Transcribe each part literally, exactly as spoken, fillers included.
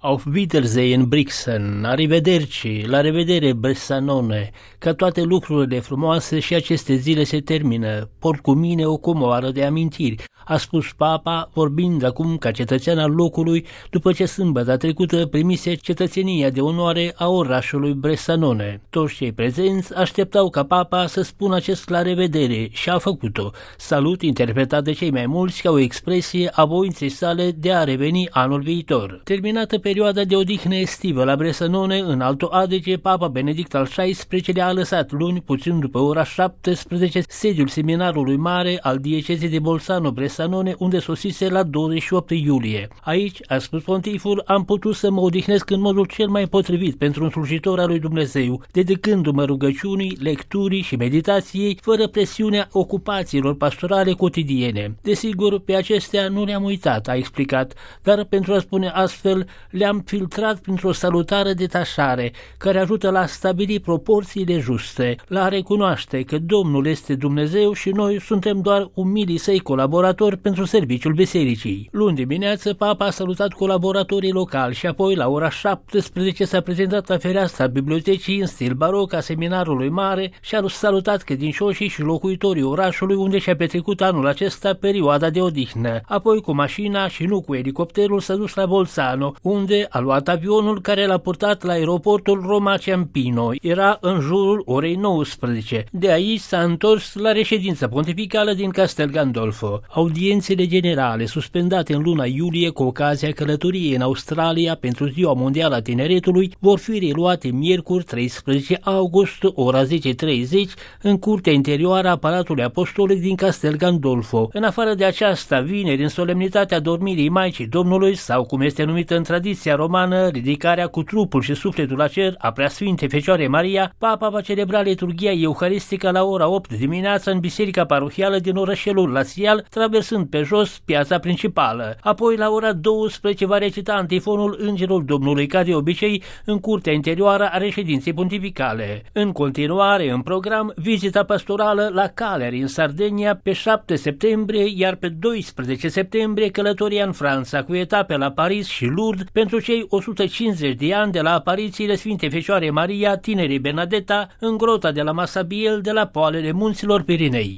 Auf Wiedersehen, Brixen, arrivederci, la revedere, Bressanone, că toate lucrurile frumoase și aceste zile se termină, port cu mine o comoară de amintiri, a spus papa, vorbind acum ca cetățean al locului, după ce sâmbătă trecută primise cetățenia de onoare a orașului Bressanone. Toți cei prezenți așteptau ca papa să spună acest la revedere și a făcut-o, salut interpretat de cei mai mulți ca o expresie a voinței sale de a reveni anul viitor. Terminată perioada de odihnă estivă la Bressanone, în Alto Adige, Papa Benedict al șaisprezecelea-lea a lăsat luni, puțin după ora șaptesprezece, sediul seminarului mare al diecezei de Bolzano-Bressanone, unde sosise la douăzeci și opt iulie. Aici, a spus pontiful, am putut să mă odihnesc în modul cel mai potrivit pentru un slujitor al lui Dumnezeu, dedicându-mă rugăciunii, lecturii și meditației, fără presiunea ocupațiilor pastorale cotidiene. Desigur, pe acestea nu le-am uitat, a explicat, dar pentru a spune astfel, le-am filtrat printr-o salutare detașare, care ajută la a stabili proporțiile juste, la a recunoaște că Domnul este Dumnezeu și noi suntem doar umilii săi colaboratori pentru serviciul bisericii. Luni dimineață, Papa a salutat colaboratorii locali și apoi, la ora șaptesprezece, s-a prezentat la fereastra bibliotecii în stil baroc a seminarului mare și a salutat credincioșii și locuitorii orașului unde și-a petrecut anul acesta perioada de odihnă. Apoi, cu mașina și nu cu elicopterul, s-a dus la Bolzano, unde a luat avionul care l-a purtat la aeroportul Roma Ciampino. Era în jurul orei nouăsprezece. De aici s-a întors la reședința pontificală din Castel Gandolfo. Audiențele generale suspendate în luna iulie cu ocazia călătoriei în Australia pentru Ziua Mondială a Tineretului vor fi reluate miercuri treisprezece august, ora zece și treizeci, în curtea interioară a Palatului Apostolic din Castel Gandolfo. În afară de aceasta, vineri, în solemnitatea dormirii Maicii Domnului, sau cum este numită în tradiția romană, ridicarea cu trupul și sufletul la cer a Preasfinte Fecioare Maria, Papa va celebra liturghia euharistică la ora opt dimineața în biserica parohială din orășelul Lațial, traversând pe jos piața principală. Apoi, la ora douăsprezece, va recita antifonul Îngerul Domnului, ca de obicei, în curtea interioară a reședinței pontificale. În continuare, în program, vizita pastorală la Cagliari, în Sardegna, pe șapte septembrie, iar pe doisprezece septembrie, călătoria în Franța, cu etape la Paris și Lourdes pentru cei o sută cincizeci de ani de la aparițiile Sfintei Fecioare Maria, tinerii Bernadetta, în grota de la Massabielle, de la poalele munților Pirinei.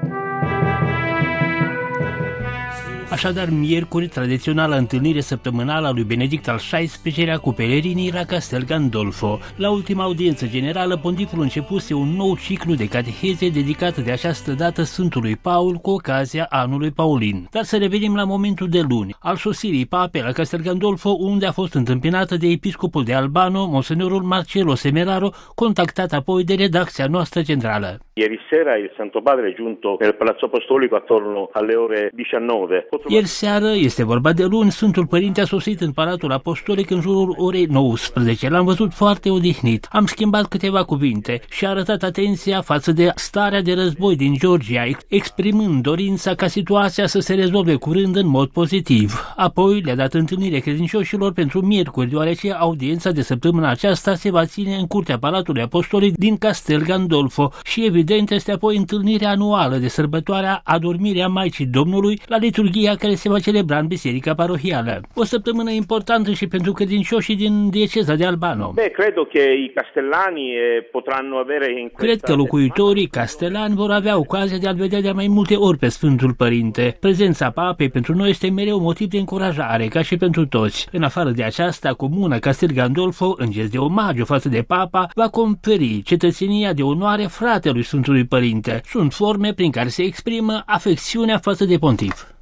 Așadar, miercuri, tradiționala întâlnire săptămânală a lui Benedict al șaisprezecelea-lea cu pelerinii la Castel Gandolfo. La ultima audiență generală, pontiful începuse un nou ciclu de cateheze dedicat de această dată Sfântului Paul cu ocazia anului Paulin. Dar să revenim la momentul de luni, al sosirii papei la Castel Gandolfo, unde a fost întâmpinată de episcopul de Albano, monsenorul Marcello Semeraro, contactat apoi de redacția noastră centrală. Ieri sera il Santo Padre è giunto nel Palazzo Apostolico attorno alle ore diciannove. Ieri seară, este vorba de luni, Sfântul Părinte a sosit în Palatul Apostolic în jurul orei nouăsprezece. L-am văzut foarte odihnit. Am schimbat câteva cuvinte și a arătat atenția față de starea de război din Georgia, exprimând dorința ca situația să se rezolve curând în mod pozitiv. Apoi le-a dat întâlnire credincioșilor pentru miercuri, deoarece audiența de săptămâna aceasta se va ține în curtea Palatului Apostolic din Castel Gandolfo și evident este apoi întâlnirea anuală de sărbătoarea Adormirea Maicii Domnului la liturghia care se va celebra în biserica parohială. O săptămână importantă și pentru credincioșii din dieceza de Albano. Beh, credo che i castellani potranno avere in Cred că locuitorii castelani vor avea ocazia de a-l vedea de mai multe ori pe Sfântul Părinte. Prezența papei pentru noi este mereu motiv de încurajare, ca și pentru toți. În afară de aceasta, comuna Castel Gandolfo, în gest de omagiu față de papa, va conferi cetățenia de onoare fratelui Sfântului Părinte. Sunt forme prin care se exprimă afecțiunea față de pontif.